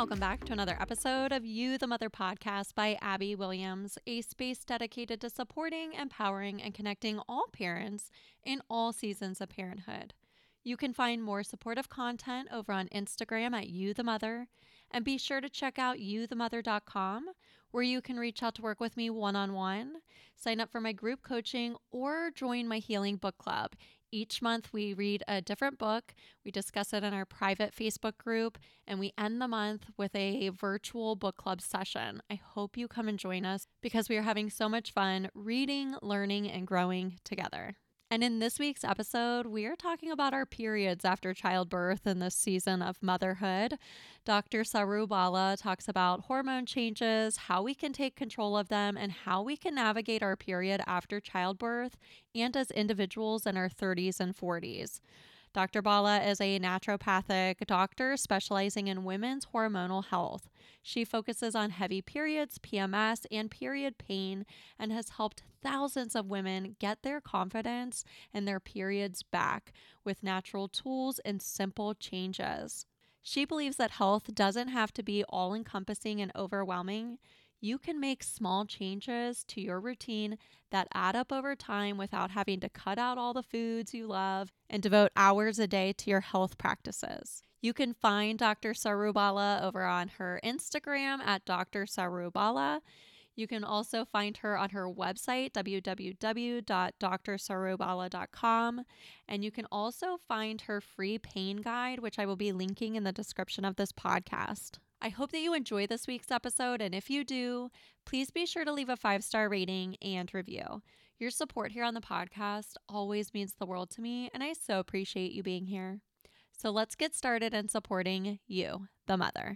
welcome back to another episode of You the Mother podcast by Abby Williams, a space dedicated to supporting, empowering, and connecting all parents in all seasons of parenthood. You can find more supportive content over on Instagram at You the Mother, and be sure to check out youthemother.com, where you can reach out to work with me one-on-one, sign up for my group coaching, or join my healing book club. Each month we read a different book, we discuss it in our private Facebook group, and we end the month with a virtual book club session. I hope you come and join us because we are having so much fun reading, learning, and growing together. And in this week's episode, we are talking about our periods after childbirth in this season of motherhood. Dr. Saru Bala talks about hormone changes, how we can take control of them, and how we can navigate our period after childbirth and as individuals in our 30s and 40s. Dr. Bala is a naturopathic doctor specializing in women's hormonal health. She focuses on heavy periods, PMS, and period pain, and has helped thousands of women get their confidence and their periods back with natural tools and simple changes. She believes that health doesn't have to be all-encompassing and overwhelming. You can make small changes to your routine that add up over time without having to cut out all the foods you love and devote hours a day to your health practices. You can find Dr. Saru Bala over on her Instagram at Dr. Saru Bala. You can also find her on her website, www.drsarubala.com. And you can also find her free pain guide, which I will be linking in the description of this podcast. I hope that you enjoy this week's episode, and if you do, please be sure to leave a 5-star rating and review. Your support here on the podcast always means the world to me, and I so appreciate you being here. So let's get started in supporting you, the mother.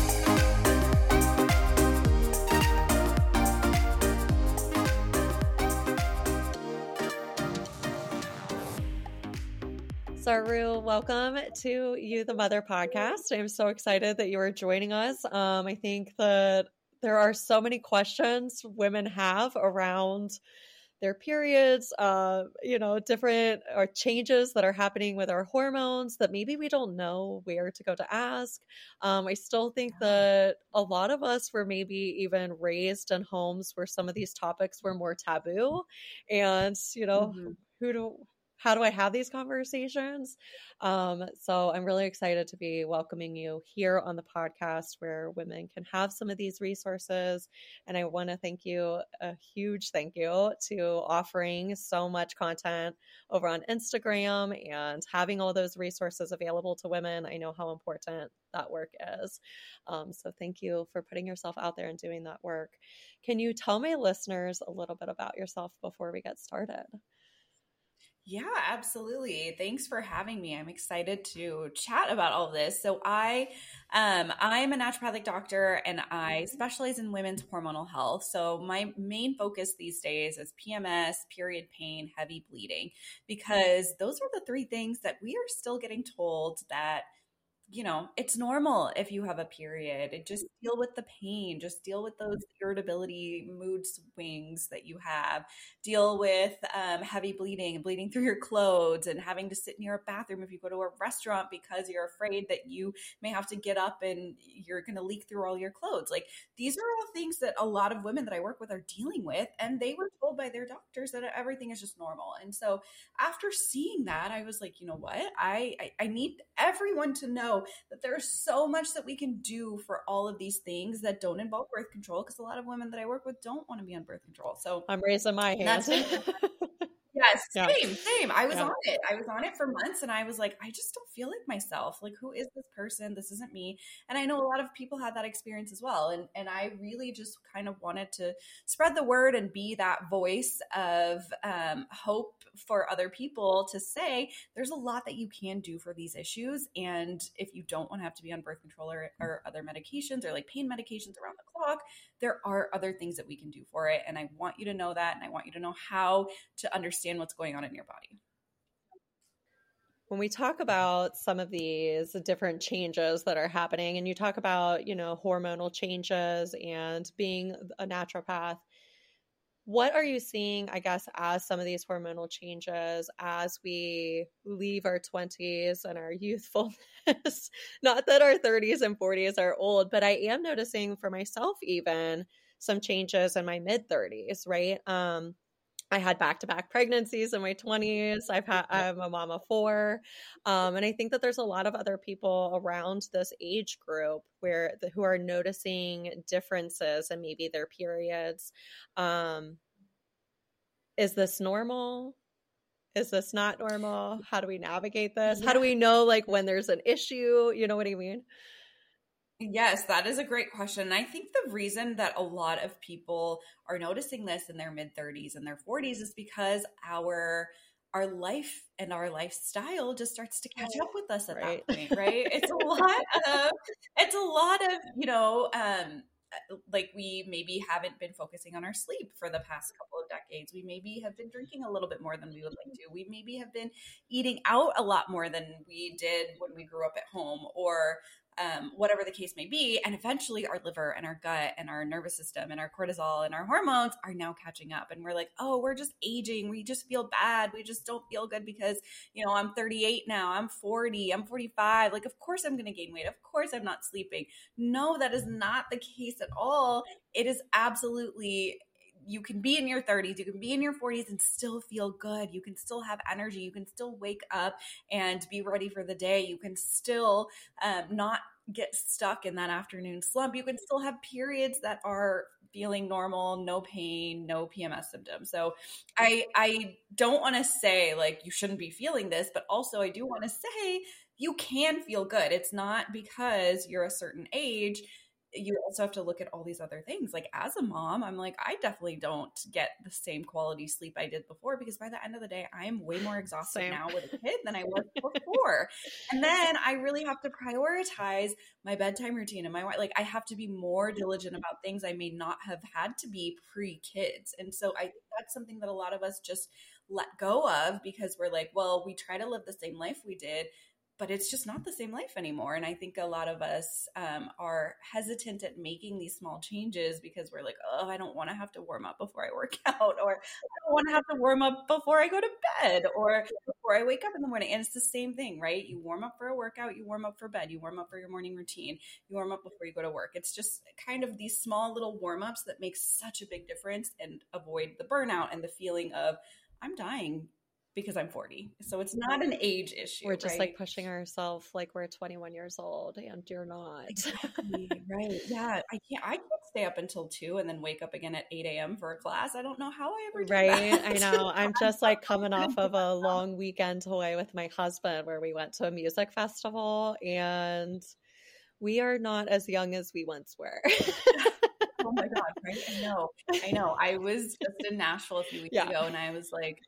Saru, welcome to You the Mother podcast. I'm so excited that you are joining us. I think that there are so many questions women have around their periods, different changes that are happening with our hormones that maybe we don't know where to go to ask. I still think that a lot of us were maybe even raised in homes where some of these topics were more taboo, and how do I have these conversations? So I'm really excited to be welcoming you here on the podcast where women can have some of these resources. And I want to thank you, a huge thank you to offering so much content over on Instagram and having all those resources available to women. I know how important that work is. So thank you for putting yourself out there and doing that work. Can you tell my listeners a little bit about yourself before we get started? Yeah, absolutely. Thanks for having me. I'm excited to chat about all of this. So I'm a naturopathic doctor and I specialize in women's hormonal health. So my main focus these days is PMS, period pain, heavy bleeding, because those are the three things that we are still getting told that it's normal if you have a period. Just deal with the pain, just deal with those irritability, mood swings that you have, deal with heavy bleeding and bleeding through your clothes and having to sit near a bathroom if you go to a restaurant because you're afraid that you may have to get up and you're going to leak through all your clothes. Like, these are all things that a lot of women that I work with are dealing with, and they were told by their doctors that everything is just normal. And so after seeing that, I was like, you know what? I need everyone to know that there's so much that we can do for all of these things that don't involve birth control, because a lot of women that I work with don't want to be on birth control. So I'm raising my hand. Yes, same. I was on it. I was on it for months and I was like, I just don't feel like myself. Like, who is this person? This isn't me. And I know a lot of people had that experience as well. And I really just kind of wanted to spread the word and be that voice of hope for other people to say, there's a lot that you can do for these issues. And if you don't want to have to be on birth control or other medications or like pain medications around the clock, there are other things that we can do for it. And I want you to know that. And I want you to know how to understand what's going on in your body. When we talk about some of these different changes that are happening, and you talk about, hormonal changes and being a naturopath, what are you seeing, I guess, as some of these hormonal changes as we leave our 20s and our youthfulness? Not that our 30s and 40s are old, but I am noticing for myself even some changes in my mid 30s, right? I had back-to-back pregnancies in my 20s. I'm a mom of four. And I think that there's a lot of other people around this age group who are noticing differences in maybe their periods. Is this normal? Is this not normal? How do we navigate this? How do we know like when there's an issue? You know what I mean? Yes, that is a great question. And I think the reason that a lot of people are noticing this in their mid 30s and their 40s is because our life and our lifestyle just starts to catch up with us at that point, right? It's a lot of, like we maybe haven't been focusing on our sleep for the past couple of decades. We maybe have been drinking a little bit more than we would like to. We maybe have been eating out a lot more than we did when we grew up at home, or whatever the case may be. And eventually our liver and our gut and our nervous system and our cortisol and our hormones are now catching up. And we're like, oh, we're just aging. We just feel bad. We just don't feel good because, I'm 38 now. I'm 40. I'm 45. Like, of course I'm going to gain weight. Of course I'm not sleeping. No, that is not the case at all. It is absolutely, you can be in your 30s, you can be in your 40s and still feel good. You can still have energy. You can still wake up and be ready for the day. You can still not get stuck in that afternoon slump. You can still have periods that are feeling normal, no pain, no PMS symptoms. So I don't want to say like you shouldn't be feeling this, but also I do want to say you can feel good. It's not because you're a certain age. You also have to look at all these other things. Like as a mom, I'm like, I definitely don't get the same quality sleep I did before, because by the end of the day, I am way more exhausted now with a kid than I was before. And then I really have to prioritize my bedtime routine and like I have to be more diligent about things I may not have had to be pre-kids. And so I think that's something that a lot of us just let go of because we're like, well, we try to live the same life we did, but it's just not the same life anymore. And I think a lot of us are hesitant at making these small changes because we're like, oh, I don't want to have to warm up before I work out, or I don't want to have to warm up before I go to bed or before I wake up in the morning. And it's the same thing, right? You warm up for a workout, you warm up for bed, you warm up for your morning routine, you warm up before you go to work. It's just kind of these small little warm-ups that make such a big difference and avoid the burnout and the feeling of I'm dying because I'm 40. So it's not an age issue. We're just like pushing ourselves like we're 21 years old and you're not. Exactly. Right. Yeah. I can't stay up until 2 and then wake up again at 8 a.m. for a class. I don't know how I ever did that. I know. I'm just like coming off of a long weekend away with my husband where we went to a music festival and we are not as young as we once were. Oh my God. Right. I know. I was just in Nashville a few weeks ago and I was like,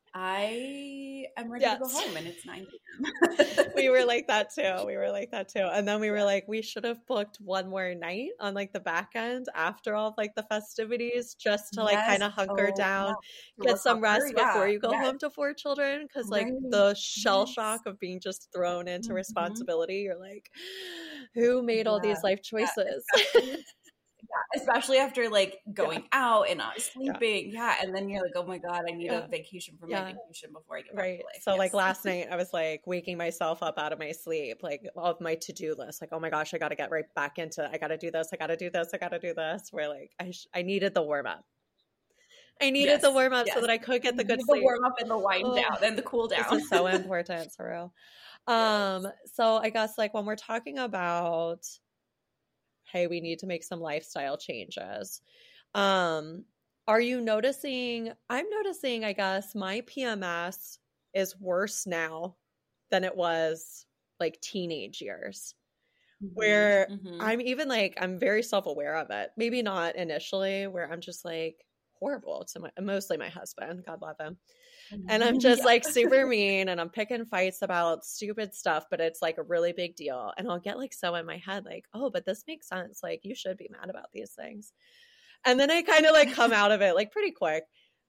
I am ready to go home and it's 9 p.m. We were like that too. And then we were like, we should have booked one more night on like the back end after all of like the festivities just to like kind of hunker down, get some rest before you go home to 4 children. Cause like the shell shock of being just thrown into responsibility. You're like, who made all these life choices? Yeah, especially after like going out and not sleeping. Yeah. And then you're like, oh my God, I need a vacation from my vacation before I get back to life. So like last night I was like waking myself up out of my sleep, like all of my to-do list, like, oh my gosh, I got to get right back into, I got to do this. I got to do this. I got to do this. Where like, I needed the warm up. I needed the warm up so that I could get the good sleep. The warm up and the wind down and the cool down. This is so important, Saru. So I guess like when we're talking about, hey, we need to make some lifestyle changes. Are you noticing, I'm noticing, I guess, my PMS is worse now than it was like teenage years, where I'm even like, I'm very self-aware of it. Maybe not initially, where I'm just like horrible to mostly my husband, God love him. And I'm just like super mean and I'm picking fights about stupid stuff, but it's like a really big deal. And I'll get like so in my head, like, oh, but this makes sense. Like you should be mad about these things. And then I kind of like come out of it like pretty quick,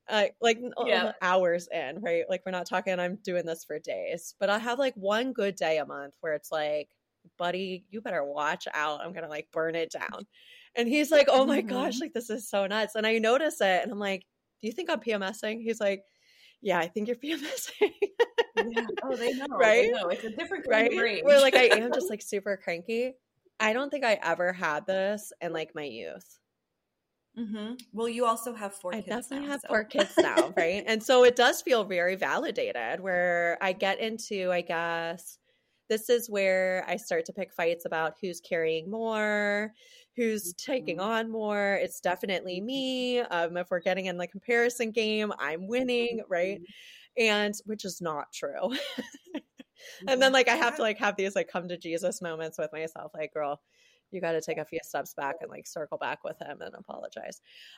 hours in, right? Like we're not talking, I'm doing this for days, but I have like one good day a month where it's like, buddy, you better watch out. I'm going to like burn it down. And he's like, oh my gosh, like this is so nuts. And I notice it and I'm like, do you think I'm PMSing? He's like, yeah, I think you're PMSing. Yeah. Oh, they know. Right? They know. It's a different kind Right? of rage. Where like I am just like super cranky. I don't think I ever had this in like my youth. Well, you also have 4 I kids definitely now, have so. 4 kids now, right? And so it does feel very validated where I get into, I guess, this is where I start to pick fights about who's carrying more, who's taking on more. It's definitely me. If we're getting in the comparison game, I'm winning, right? And which is not true. And then like I have to like have these like come to Jesus moments with myself, like, girl, you got to take a few steps back and like circle back with him and apologize.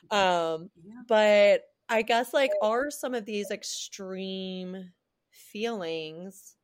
But I guess like are some of these extreme feelings,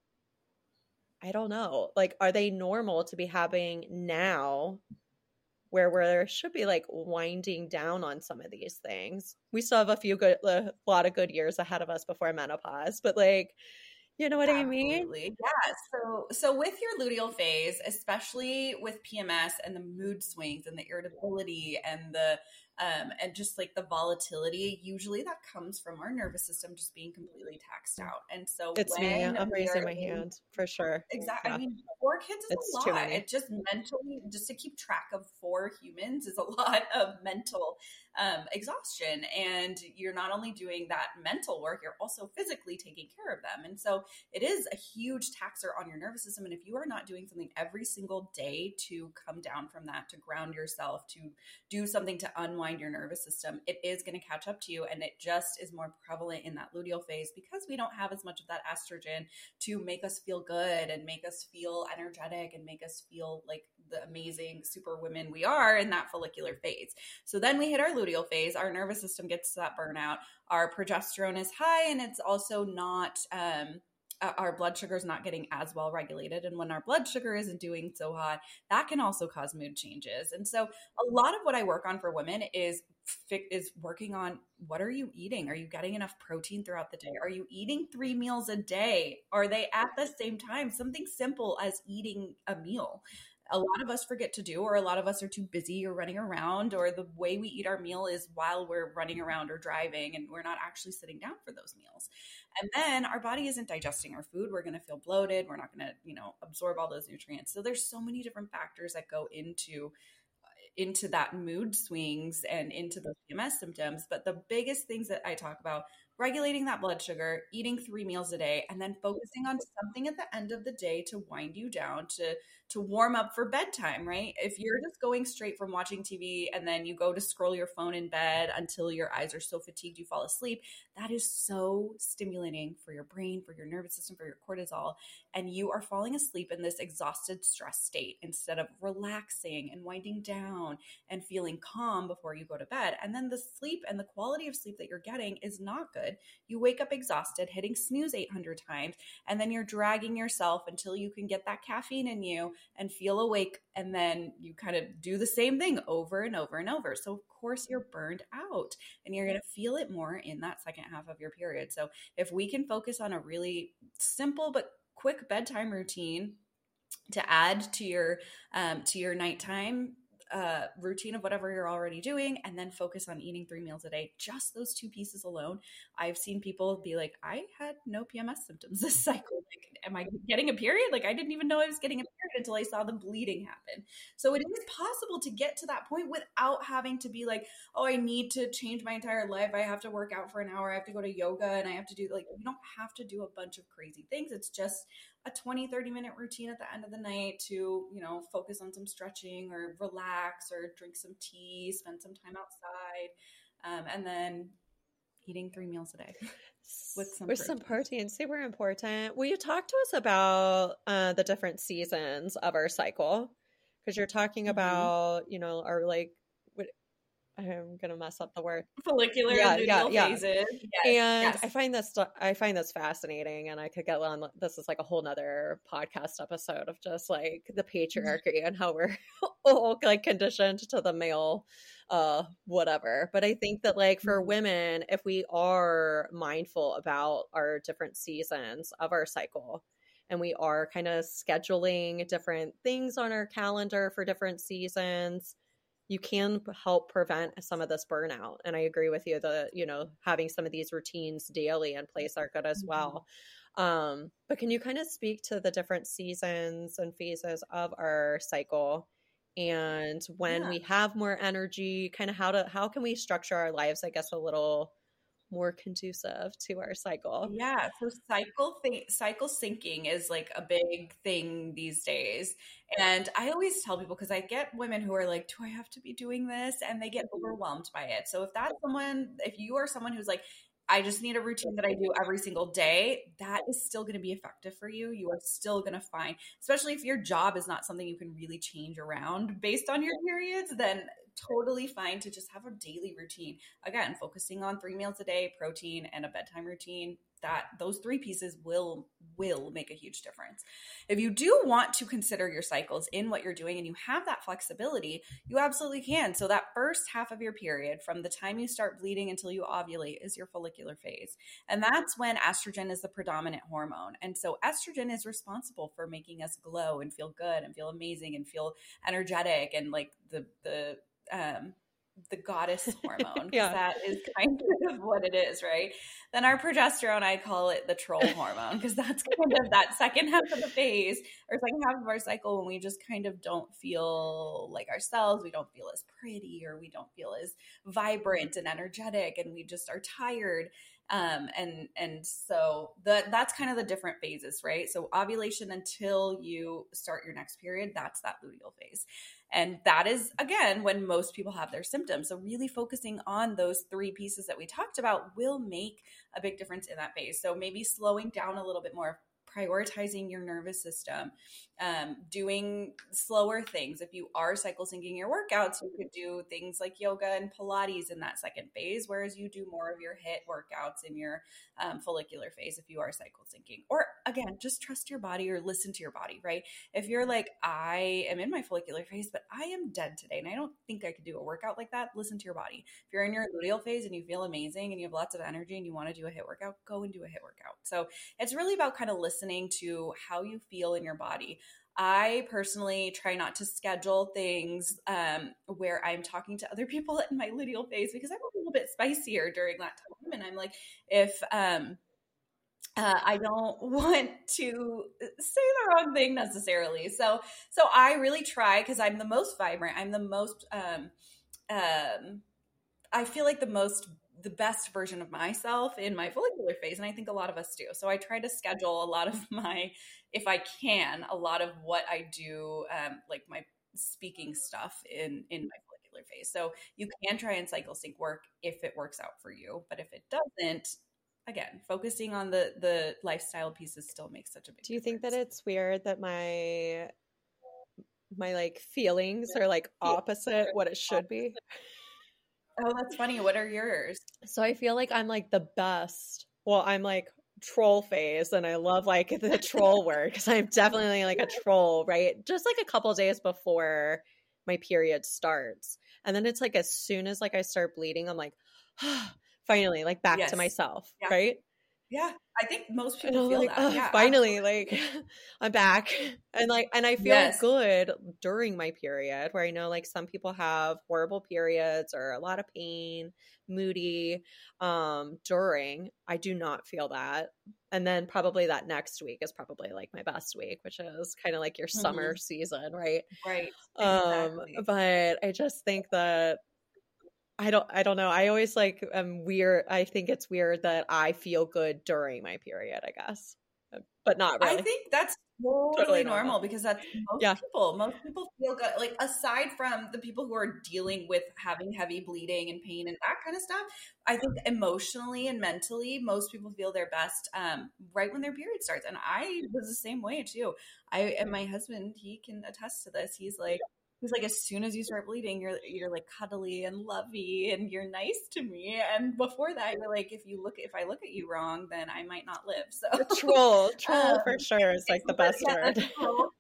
I don't know, like are they normal to be having now where there should be like winding down on some of these things? We still have a lot of good years ahead of us before menopause, but like, you know what I mean? Absolutely. Yeah. So with your luteal phase, especially with PMS and the mood swings and the irritability and the and just like the volatility, usually that comes from our nervous system just being completely taxed out. And so it's me. I'm raising my hand for sure. Exactly. Yeah. I mean, 4 kids is It's a too lot. many. It just mentally, just to keep track of 4 humans is a lot of mental exhaustion. And you're not only doing that mental work, you're also physically taking care of them. And so it is a huge taxer on your nervous system. And if you are not doing something every single day to come down from that, to ground yourself, to do something to unwind your nervous system, it is going to catch up to you. And it just is more prevalent in that luteal phase because we don't have as much of that estrogen to make us feel good and make us feel energetic and make us feel like the amazing super women we are in that follicular phase. So then we hit our luteal phase, our nervous system gets to that burnout, our progesterone is high, and it's also not our blood sugar is not getting as well regulated. And when our blood sugar isn't doing so hot, that can also cause mood changes. And so a lot of what I work on for women is working on, what are you eating? Are you getting enough protein throughout the day? Are you eating 3 meals a day? Are they at the same time? Something simple as eating a meal. A lot of us forget to do, or a lot of us are too busy or running around, or the way we eat our meal is while we're running around or driving and we're not actually sitting down for those meals. And then our body isn't digesting our food. We're going to feel bloated. We're not going to, absorb all those nutrients. So there's so many different factors that go into that mood swings and into those PMS symptoms. But the biggest things that I talk about, regulating that blood sugar, eating 3 meals a day, and then focusing on something at the end of the day to wind you down, to warm up for bedtime, right? If you're just going straight from watching TV and then you go to scroll your phone in bed until your eyes are so fatigued you fall asleep, that is so stimulating for your brain, for your nervous system, for your cortisol. And you are falling asleep in this exhausted stress state instead of relaxing and winding down and feeling calm before you go to bed. And then the sleep and the quality of sleep that you're getting is not good. You wake up exhausted, hitting snooze 800 times, and then you're dragging yourself until you can get that caffeine in you and feel awake. And then you kind of do the same thing over and over and over. So of course you're burned out and you're going to feel it more in that second half of your period. So if we can focus on a really simple but quick bedtime routine to add to your nighttime routine of whatever you're already doing, and then focus on eating 3 meals a day, just those 2 pieces alone. I've seen people be like, I had no PMS symptoms this cycle. Like, am I getting a period? Like, I didn't even know I was getting a period until I saw the bleeding happen. So it is possible to get to that point without having to be like, oh, I need to change my entire life. I have to work out for an hour. I have to go to yoga, and I have to do, like, you don't have to do a bunch of crazy things. It's just a 20-30 minute routine at the end of the night to, focus on some stretching or relax or drink some tea, spend some time outside, and then eating 3 meals a day with some protein. Super important. Will you talk to us about the different seasons of our cycle? Because you're talking about, our like, I'm gonna mess up the word. Follicular luteal phases. Yes, and yes. I find this fascinating, and I could get on. This is like a whole nother podcast episode of just like the patriarchy and how we're all like conditioned to the male, whatever. But I think that like for women, if we are mindful about our different seasons of our cycle, and we are kind of scheduling different things on our calendar for different seasons, you can help prevent some of this burnout. And I agree with you that, having some of these routines daily in place are good as well. But can you kind of speak to the different seasons and phases of our cycle, and when we have more energy, kind of how can we structure our lives, I guess, a little more conducive to our cycle? Yeah, so cycle syncing is like a big thing these days. And I always tell people, because I get women who are like, do I have to be doing this? And they get overwhelmed by it. So if you are someone who's like, I just need a routine that I do every single day, that is still going to be effective for you. You are still going to find, especially if your job is not something you can really change around based on your periods, then totally fine to just have a daily routine. Again, focusing on 3 meals a day, protein, and a bedtime routine. That those 3 pieces will make a huge difference. If you do want to consider your cycles in what you're doing and you have that flexibility, you absolutely can. So that first half of your period, from the time you start bleeding until you ovulate, is your follicular phase. And that's when estrogen is the predominant hormone. And so estrogen is responsible for making us glow and feel good and feel amazing and feel energetic and like the goddess hormone. Yeah. That is kind of what it is, right? Then our progesterone, I call it the troll hormone, because that's kind of that second half of the phase or second half of our cycle when we just kind of don't feel like ourselves. We don't feel as pretty, or we don't feel as vibrant and energetic, and we just are tired. And so that's kind of the different phases, right? So ovulation until you start your next period, that's that luteal phase. And that is, again, when most people have their symptoms. So really focusing on those 3 pieces that we talked about will make a big difference in that phase. So maybe slowing down a little bit more, prioritizing your nervous system, doing slower things. If you are cycle syncing your workouts, you could do things like yoga and Pilates in that second phase, whereas you do more of your HIIT workouts in your follicular phase if you are cycle syncing. Or again, just trust your body or listen to your body, right? If you're like, I am in my follicular phase, but I am dead today and I don't think I could do a workout like that, listen to your body. If you're in your luteal phase and you feel amazing and you have lots of energy and you want to do a HIIT workout, go and do a HIIT workout. So it's really about kind of listening to how you feel in your body. I personally try not to schedule things where I'm talking to other people in my luteal phase, because I'm a little bit spicier during that time. And I'm like, if I don't want to say the wrong thing necessarily. So I really try, because I'm the most vibrant. I'm the most, I feel like the best version of myself in my follicular phase. And I think a lot of us do. So I try to schedule a lot of if I can, a lot of what I do, like my speaking stuff in my follicular phase. So you can try and cycle sync work if it works out for you. But if it doesn't, again, focusing on the lifestyle pieces still makes such a big difference. Do you think that it's weird that my like feelings are like opposite what it should be? Oh, that's funny. What are yours? So I feel like I'm like the best. Well, I'm like troll phase, and I love like the troll work, because I'm definitely like a troll, right? Just like a couple days before my period starts. And then it's like as soon as like I start bleeding, I'm like, finally, like back to myself, right? Yeah, I think most people feel like, that. Yeah, finally, absolutely. like I'm back, and I feel good during my period. Where I know like some people have horrible periods or a lot of pain, moody. During, I do not feel that, and then probably that next week is probably like my best week, which is kind of like your summer season, right? Right. Exactly. But I just think that. I don't know. I always like weird. I think it's weird that I feel good during my period, I guess, but not really. I think that's totally normal, because that's most people. Most people feel good. Like, aside from the people who are dealing with having heavy bleeding and pain and that kind of stuff, I think emotionally and mentally, most people feel their best right when their period starts. And I was the same way too. And my husband, he can attest to this. He's like, as soon as you start bleeding, you're like cuddly and lovey and you're nice to me. And before that, you're like, if I look at you wrong, then I might not live. So troll for sure is like the best word. The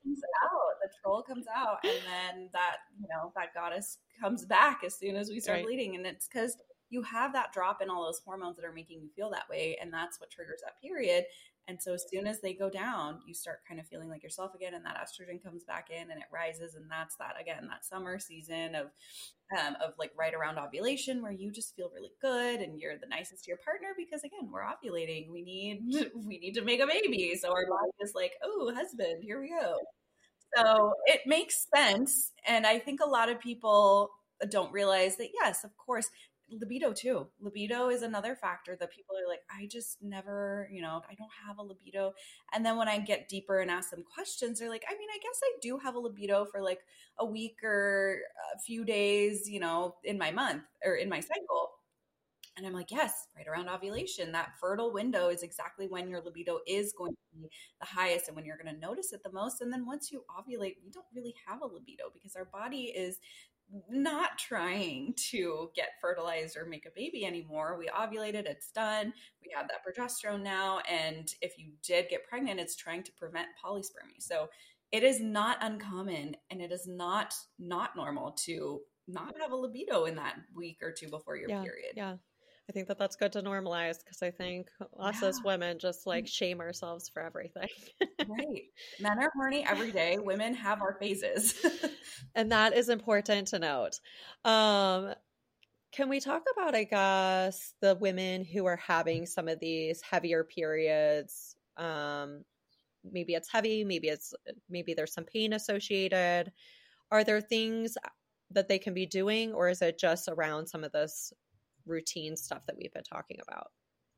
troll comes out, and then that goddess comes back as soon as we start bleeding. And it's because you have that drop in all those hormones that are making you feel that way, and that's what triggers that period. And so as soon as they go down, you start kind of feeling like yourself again, and that estrogen comes back in and it rises. And that's that, again, that summer season of like right around ovulation, where you just feel really good and you're the nicest to your partner, because again, we're ovulating. We need to make a baby. So our body is like, oh, husband, here we go. So it makes sense. And I think a lot of people don't realize that, yes, of course, libido too. Libido is another factor that people are like, I just never, I don't have a libido. And then when I get deeper and ask them questions, they're like, I mean, I guess I do have a libido for like a week or a few days, in my month or in my cycle. And I'm like, yes, right around ovulation, that fertile window is exactly when your libido is going to be the highest and when you're going to notice it the most. And then once you ovulate, you don't really have a libido because our body is not trying to get fertilized or make a baby anymore. We ovulated, it's done. We have that progesterone now. And if you did get pregnant, it's trying to prevent polyspermy. So it is not uncommon, and it is not normal to not have a libido in that week or two before your period. Yeah. I think that's good to normalize, because I think us as women just like shame ourselves for everything. Right. Men are horny every day. Women have our phases. And that is important to note. Can we talk about, I guess, the women who are having some of these heavier periods? Maybe it's heavy, maybe there's some pain associated. Are there things that they can be doing, or is it just around some of this routine stuff that we've been talking about?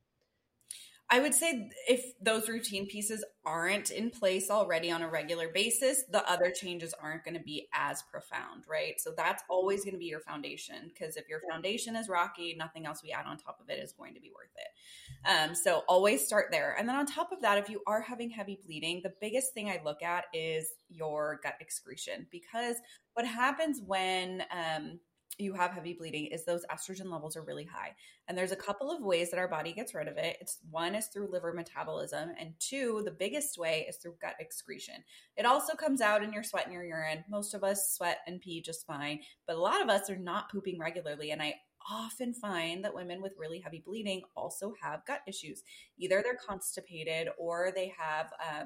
I would say if those routine pieces aren't in place already on a regular basis, the other changes aren't going to be as profound, right? So that's always going to be your foundation, because if your foundation is rocky, nothing else we add on top of it is going to be worth it. So always start there. And then on top of that, if you are having heavy bleeding, the biggest thing I look at is your gut excretion, because what happens when you have heavy bleeding is those estrogen levels are really high. And there's a couple of ways that our body gets rid of it. One is through liver metabolism, and two, the biggest way is through gut excretion. It also comes out in your sweat and your urine. Most of us sweat and pee just fine, but a lot of us are not pooping regularly. And I often find that women with really heavy bleeding also have gut issues. Either they're constipated, or they have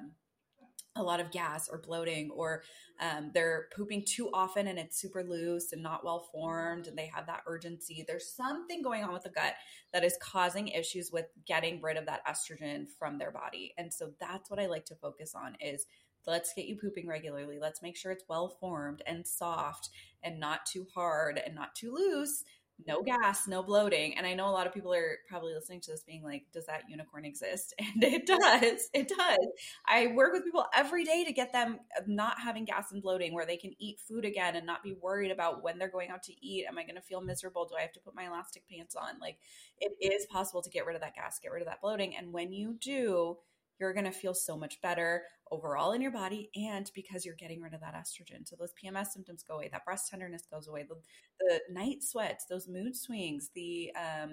a lot of gas or bloating, or they're pooping too often and it's super loose and not well formed, and they have that urgency. There's something going on with the gut that is causing issues with getting rid of that estrogen from their body. And so that's what I like to focus on is, let's get you pooping regularly. Let's make sure it's well formed and soft and not too hard and not too loose. No gas, no bloating. And I know a lot of people are probably listening to this being like, does that unicorn exist? And it does. It does. I work with people every day to get them not having gas and bloating, where they can eat food again and not be worried about when they're going out to eat. Am I going to feel miserable? Do I have to put my elastic pants on? Like, it is possible to get rid of that gas, get rid of that bloating. And when you do, you're going to feel so much better overall in your body, and because you're getting rid of that estrogen. So those PMS symptoms go away, that breast tenderness goes away, the night sweats, those mood swings, the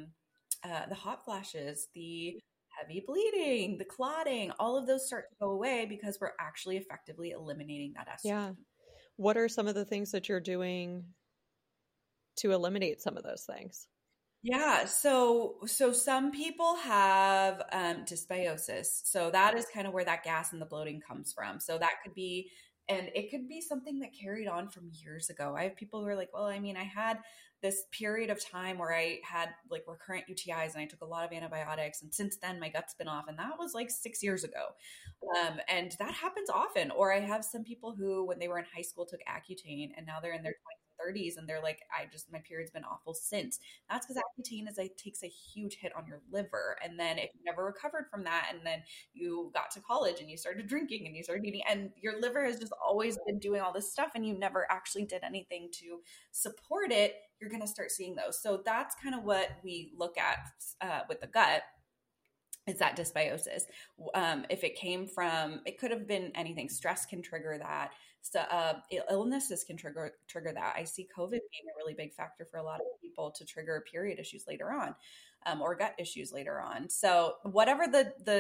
hot flashes, the heavy bleeding, the clotting, all of those start to go away because we're actually effectively eliminating that estrogen. Yeah. What are some of the things that you're doing to eliminate some of those things? Yeah. So some people have dysbiosis. So that is kind of where that gas and the bloating comes from. So that could be, and it could be something that carried on from years ago. I have people who are like, well, I mean, I had this period of time where I had like recurrent UTIs and I took a lot of antibiotics. And since then my gut's been off, and that was like 6 years ago. And that happens often. Or I have some people who, when they were in high school, took Accutane, and now they're in their 20s. 30s and they're like, my period's been awful since. That's because Accutane takes a huge hit on your liver. And then if you never recovered from that, and then you got to college and you started drinking and you started eating, and your liver has just always been doing all this stuff and you never actually did anything to support it, you're going to start seeing those. So that's kind of what we look at with the gut. Is that dysbiosis. If it came from, it could have been anything. Stress can trigger that. So illnesses can trigger that. I see COVID being a really big factor for a lot of people to trigger period issues later on, or gut issues later on. So whatever the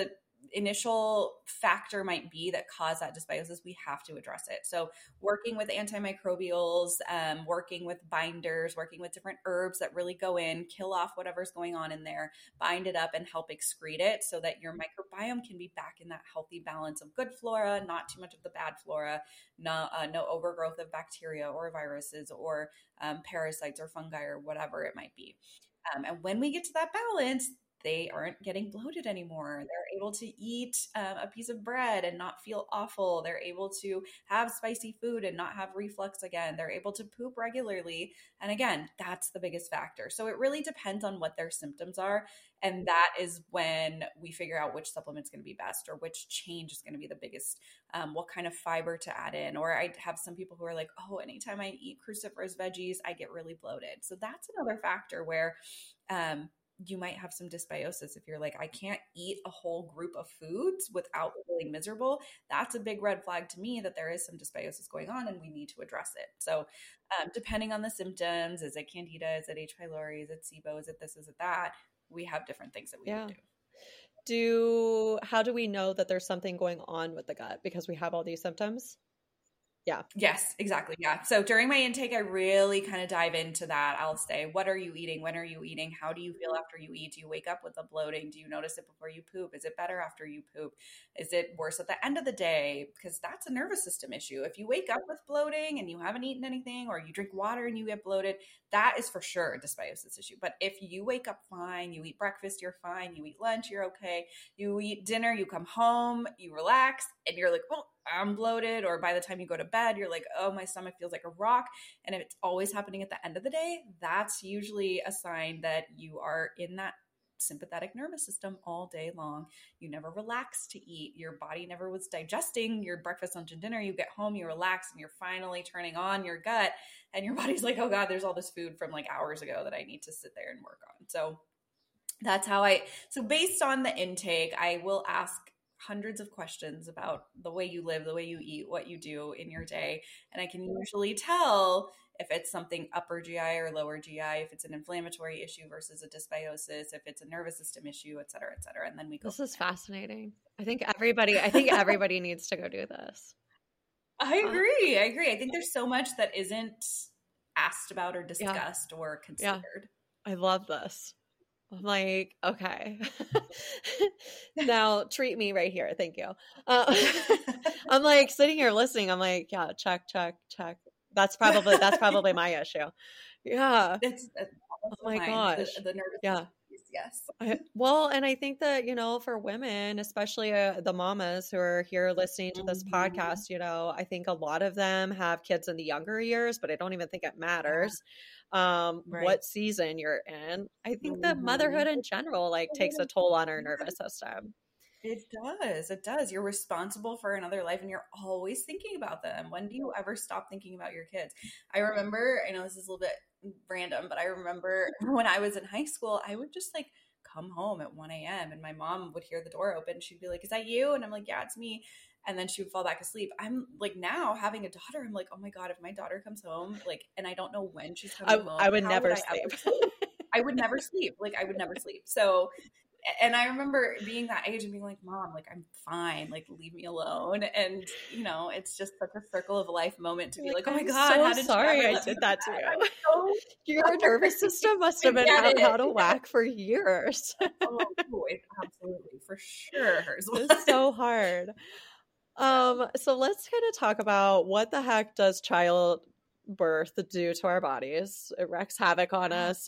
initial factor might be that cause that dysbiosis, we have to address it. So working with antimicrobials, working with binders, working with different herbs that really go in, kill off whatever's going on in there, bind it up and help excrete it so that your microbiome can be back in that healthy balance of good flora, not too much of the bad flora, no overgrowth of bacteria or viruses or parasites or fungi or whatever it might be. And when we get to that balance, they aren't getting bloated anymore. They're able to eat a piece of bread and not feel awful. They're able to have spicy food and not have reflux again. They're able to poop regularly. And again, that's the biggest factor. So it really depends on what their symptoms are. And that is when we figure out which supplement's going to be best or which change is going to be the biggest, what kind of fiber to add in. Or I have some people who are like, oh, anytime I eat cruciferous veggies, I get really bloated. So that's another factor where you might have some dysbiosis. If you're like, I can't eat a whole group of foods without feeling miserable, that's a big red flag to me that there is some dysbiosis going on and we need to address it. So depending on the symptoms, is it candida, is it H. pylori, is it SIBO, is it this, is it that, we have different things that we can do. How do we know that there's something going on with the gut because we have all these symptoms? Yeah. Yes, exactly. Yeah. So during my intake, I really kind of dive into that. I'll say, what are you eating? When are you eating? How do you feel after you eat? Do you wake up with the bloating? Do you notice it before you poop? Is it better after you poop? Is it worse at the end of the day? Because that's a nervous system issue. If you wake up with bloating and you haven't eaten anything, or you drink water and you get bloated, that is for sure a dysbiosis issue. But if you wake up fine, you eat breakfast, you're fine. You eat lunch, you're okay. You eat dinner, you come home, you relax, and you're like, well, I'm bloated. Or by the time you go to bed, you're like, oh, my stomach feels like a rock. And if it's always happening at the end of the day, that's usually a sign that you are in that sympathetic nervous system all day long. You never relax to eat. Your body never was digesting your breakfast, lunch, and dinner. You get home, you relax, and you're finally turning on your gut. And your body's like, oh God, there's all this food from like hours ago that I need to sit there and work on. So that's how so based on the intake, I will ask hundreds of questions about the way you live, the way you eat, what you do in your day. And I can usually tell if it's something upper GI or lower GI, if it's an inflammatory issue versus a dysbiosis, if it's a nervous system issue, et cetera, et cetera. And then we go. This is fascinating. I think everybody needs to go do this. I agree. I think there's so much that isn't asked about or discussed or considered. Yeah. I love this. I'm like, okay, now treat me right here. Thank you. I'm like sitting here listening. I'm like, yeah, check. That's probably my issue. Yeah. Oh my gosh. The nervous piece, yes. Well, and I think that, for women, especially the mamas who are here listening to this podcast, I think a lot of them have kids in the younger years, but I don't even think it matters. What season you're in. I think that motherhood in general takes a toll on our nervous system. It does. You're responsible for another life and you're always thinking about them. When do you ever stop thinking about your kids? I remember, I know this is a little bit random, but I remember when I was in high school, I would just come home at 1 a.m. and my mom would hear the door open. She'd be like, is that you? And I'm like, yeah, it's me. And then she would fall back asleep. I'm like, now having a daughter, I'm like, oh my God, if my daughter comes home, and I don't know when she's coming home, I would never sleep. I would never sleep. I would never sleep. So, and I remember being that age and being like, Mom, I'm fine. Leave me alone. And, it's just such a circle of life moment to be like, oh my God, so sorry I did that to you. So your nervous system must have been out of whack for years. Absolutely, for sure. It's so hard. So let's kind of talk about what the heck does childbirth do to our bodies? It wreaks havoc on us.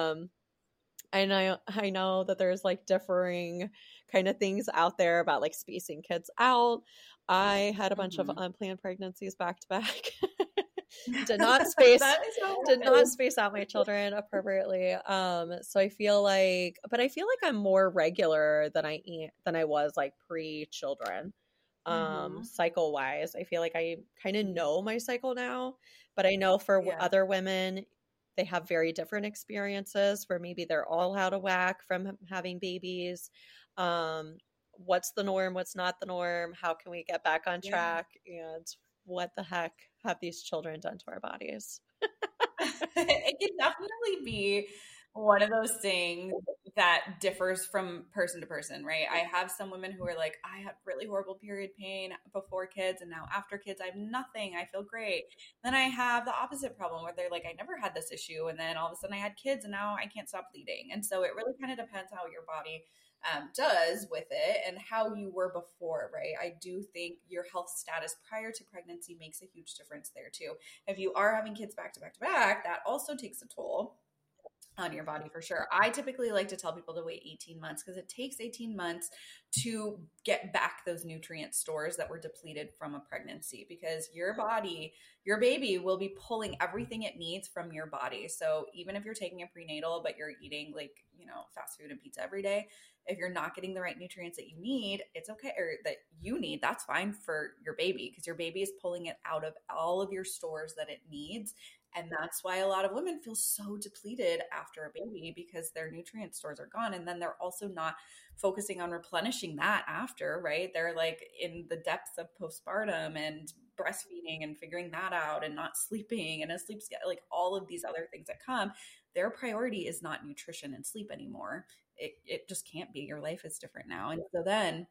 And I know that there's differing kind of things out there about spacing kids out. I had a bunch of unplanned pregnancies back to back. Did not space out my children appropriately. So I feel like I'm more regular than I was pre-children. Cycle wise, I feel like I kind of know my cycle now, but I know for other women, they have very different experiences where maybe they're all out of whack from having babies. What's the norm? What's not the norm? How can we get back on track? And what the heck have these children done to our bodies? It can definitely be one of those things that differs from person to person, right? I have some women who are like, I had really horrible period pain before kids, and now after kids, I have nothing. I feel great. Then I have the opposite problem where they're like, I never had this issue. And then all of a sudden I had kids and now I can't stop bleeding. And so it really kind of depends how your body does with it and how you were before, right? I do think your health status prior to pregnancy makes a huge difference there too. If you are having kids back to back to back, that also takes a toll on your body for sure. I typically like to tell people to wait 18 months because it takes 18 months to get back those nutrient stores that were depleted from a pregnancy, because your body, your baby will be pulling everything it needs from your body. So even if you're taking a prenatal, but you're eating like, fast food and pizza every day, if you're not getting the right nutrients that you need, it's okay, or that you need, that's fine for your baby, because your baby is pulling it out of all of your stores that it needs. And that's why a lot of women feel so depleted after a baby, because their nutrient stores are gone. And then they're also not focusing on replenishing that after, right? They're like in the depths of postpartum and breastfeeding and figuring that out and not sleeping and a sleep schedule, like all of these other things that come. Their priority is not nutrition and sleep anymore. It just can't be. Your life is different now. And so then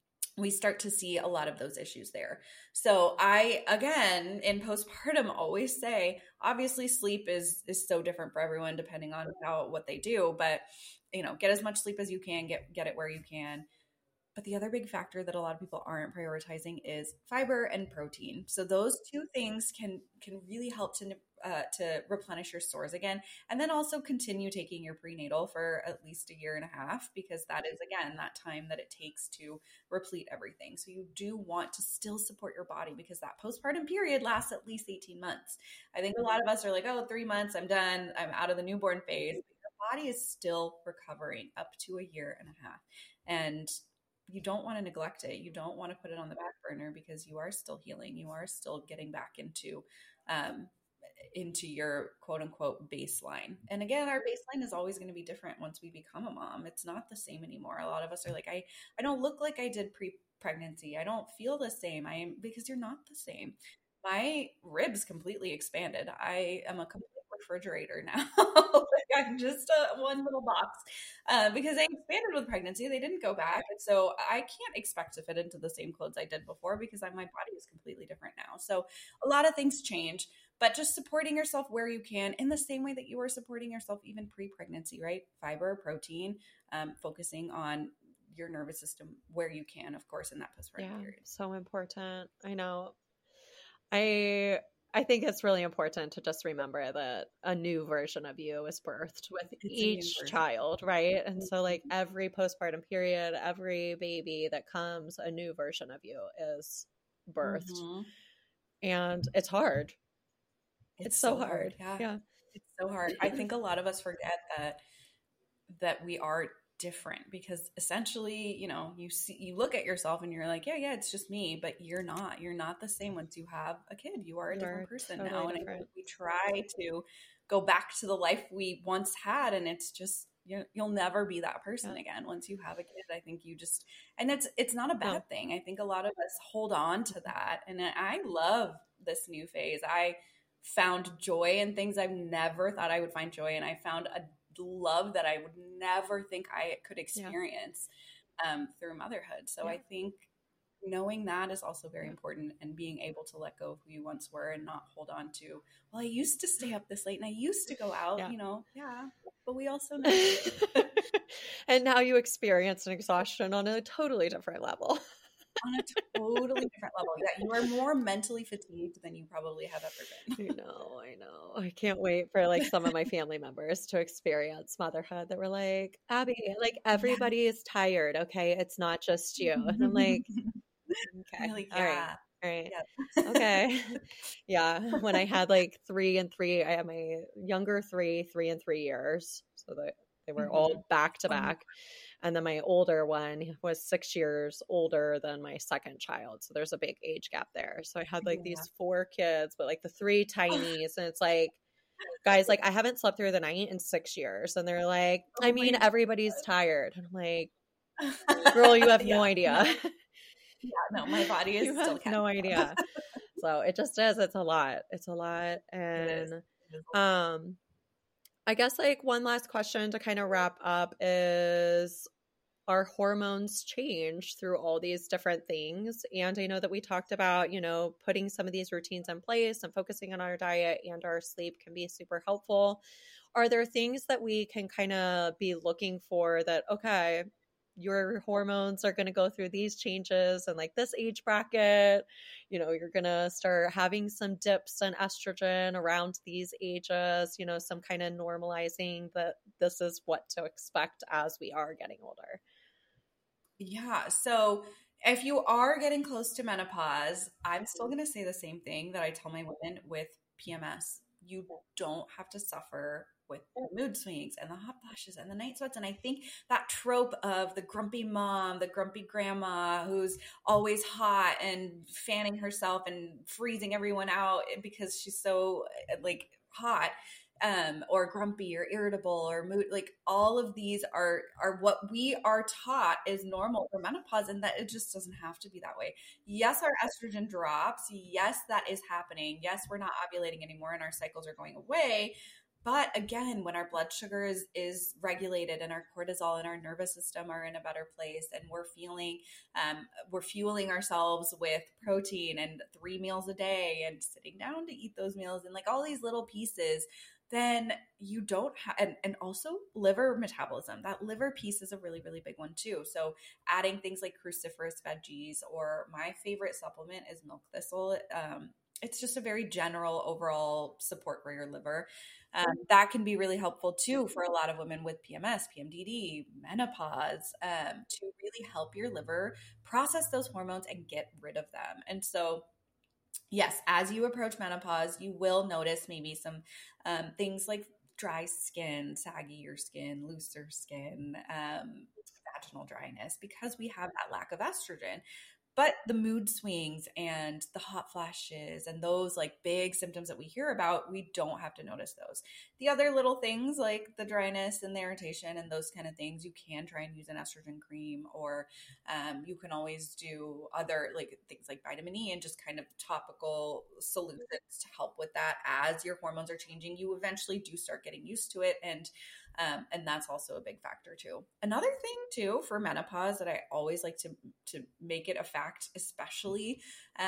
we start to see a lot of those issues there. So I, again, in postpartum always say, obviously sleep is so different for everyone depending on what they do, but get as much sleep as you can, get it where you can. But the other big factor that a lot of people aren't prioritizing is fiber and protein. So those two things can really help to replenish your stores again. And then also continue taking your prenatal for at least 1.5 years, because that is, again, that time that it takes to replete everything. So you do want to still support your body, because that postpartum period lasts at least 18 months. I think a lot of us are like, 3 months, I'm done. I'm out of the newborn phase. But your body is still recovering up to 1.5 years. And you don't want to neglect it. You don't want to put it on the back burner, because you are still healing. You are still getting back into your quote unquote baseline. And again, our baseline is always going to be different once we become a mom. It's not the same anymore. A lot of us are like, I don't look like I did pre-pregnancy. I don't feel the same. Because you're not the same. My ribs completely expanded. I am a complete refrigerator now. Like I'm just one little box because they expanded with pregnancy. They didn't go back. And so I can't expect to fit into the same clothes I did before, because my body is completely different now. So a lot of things change, but just supporting yourself where you can, in the same way that you were supporting yourself even pre-pregnancy, right? Fiber, protein, focusing on your nervous system where you can, of course, in that postpartum period. So important. I know. I think it's really important to just remember that a new version of you is birthed with each child, right? And so like every postpartum period, every baby that comes, a new version of you is birthed. Mm-hmm. And it's hard. It's so hard. Yeah. It's so hard. I think a lot of us forget that we are different, because essentially, you look at yourself and you're like, yeah, it's just me, but you're not the same once you have a kid. You are a different person totally now. Different. And we try to go back to the life we once had, and it's just, you'll never be that person again once you have a kid. I think and it's not a bad thing. I think a lot of us hold on to that. And I love this new phase. I found joy in things I've never thought I would find joy in. I found a love that I would never think I could experience through motherhood. So I think knowing that is also very important, and being able to let go of who you once were and not hold on to, well, I used to stay up this late and I used to go out, but we also know. And now you experience an exhaustion on a totally different level. On a totally different level. Yeah, you are more mentally fatigued than you probably have ever been. I know. I can't wait for like some of my family members to experience motherhood that were like, Abby, like everybody is tired. Okay. It's not just you. And I'm like, okay. Like, all right. Yeah. Okay. Yeah. When I had like 3 and 3, I had my younger 3 and 3 years. So they were all back to back. And then my older one was 6 years older than my second child. So there's a big age gap there. So I had like these 4 kids, but like the 3 tinies. And it's like, guys, like I haven't slept through the night in 6 years. And they're like, I mean, everybody's tired. And I'm like, girl, you have no idea. No, my body is you still have no idea. So it just is. It's a lot. And I guess like one last question to kind of wrap up is, our hormones change through all these different things? And I know that we talked about, putting some of these routines in place and focusing on our diet and our sleep can be super helpful. Are there things that we can kind of be looking for that, okay, your hormones are going to go through these changes and like this age bracket, you're going to start having some dips in estrogen around these ages, some kind of normalizing that this is what to expect as we are getting older? Yeah. So if you are getting close to menopause, I'm still going to say the same thing that I tell my women with PMS. You don't have to suffer with the mood swings and the hot flashes and the night sweats. And I think that trope of the grumpy mom, the grumpy grandma who's always hot and fanning herself and freezing everyone out because she's so like hot, or grumpy or irritable or mood, like all of these are what we are taught is normal for menopause, and that it just doesn't have to be that way. Yes, our estrogen drops. Yes, that is happening. Yes, we're not ovulating anymore and our cycles are going away. But again, when our blood sugar is regulated and our cortisol and our nervous system are in a better place, and we're fueling ourselves with protein and 3 meals a day and sitting down to eat those meals and like all these little pieces, then you don't have, and also liver metabolism. That liver piece is a really, really big one too. So adding things like cruciferous veggies, or my favorite supplement is milk thistle. It's just a very general overall support for your liver. That can be really helpful too for a lot of women with PMS, PMDD, menopause, to really help your liver process those hormones and get rid of them. And so yes, as you approach menopause, you will notice maybe some things like dry skin, saggier skin, looser skin, vaginal dryness, because we have that lack of estrogen. But the mood swings and the hot flashes and those like big symptoms that we hear about, we don't have to notice those. The other little things like the dryness and the irritation and those kind of things, you can try and use an estrogen cream, or you can always do other like things like vitamin E and just kind of topical solutions to help with that. As your hormones are changing, you eventually do start getting used to it, and that's also a big factor too. Another thing too for menopause that I always like to make it a fact, especially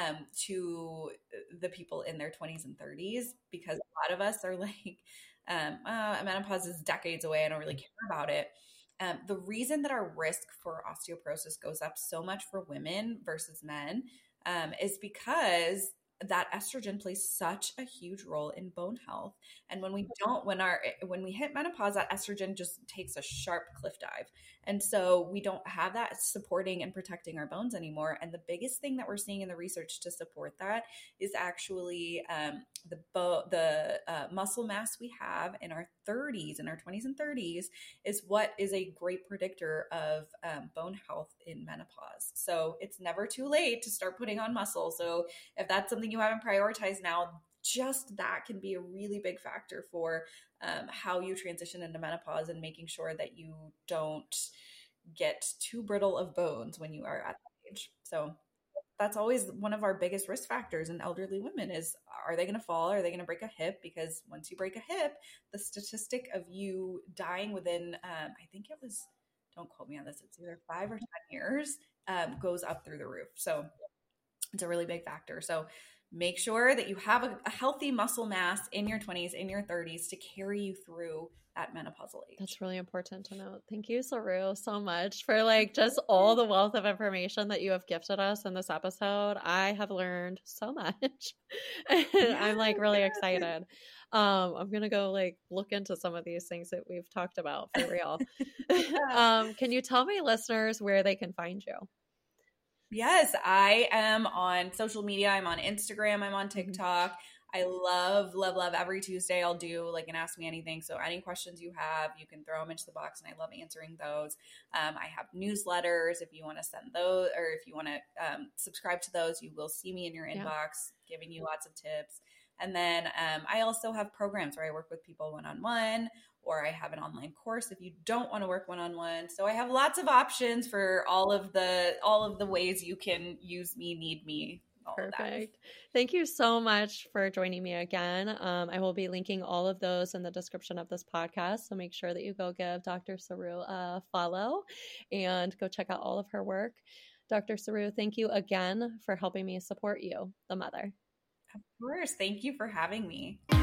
to the people in their 20s and 30s, because a lot of us are like, menopause is decades away. I don't really care about it. The reason that our risk for osteoporosis goes up so much for women versus men is because that estrogen plays such a huge role in bone health. And when we hit menopause, that estrogen just takes a sharp cliff dive. And so we don't have that supporting and protecting our bones anymore. And the biggest thing that we're seeing in the research to support that is actually the muscle mass we have in our 30s, in our 20s and 30s, is what is a great predictor of bone health in menopause. So it's never too late to start putting on muscle. So if that's something you haven't prioritized now, just that can be a really big factor for how you transition into menopause, and making sure that you don't get too brittle of bones when you are at that age. So that's always one of our biggest risk factors in elderly women is, are they going to fall? Are they going to break a hip? Because once you break a hip, the statistic of you dying within, I think it was, don't quote me on this, it's either 5 or 10 years, goes up through the roof. So it's a really big factor. So make sure that you have a healthy muscle mass in your 20s, in your 30s to carry you through that menopausal age. That's really important to note. Thank you, Saru, so much for like just all the wealth of information that you have gifted us in this episode. I have learned so much. I'm like really excited. I'm going to go like look into some of these things that we've talked about for real. Can you tell my listeners where they can find you? Yes, I am on social media. I'm on Instagram. I'm on TikTok. I love every Tuesday I'll do like an Ask Me Anything. So any questions you have, you can throw them into the box, and I love answering those. I have newsletters. If you want to send those, or if you want to subscribe to those, you will see me in your inbox giving you lots of tips. And then I also have programs where I work with people one-on-one, or I have an online course if you don't want to work one-on-one. So I have lots of options for all of the ways you can use me, need me, all of that. Perfect. Thank you so much for joining me again. I will be linking all of those in the description of this podcast. So make sure that you go give Dr. Saru a follow and go check out all of her work. Dr. Saru, thank you again for helping me support you, the mother. Of course. Thank you for having me.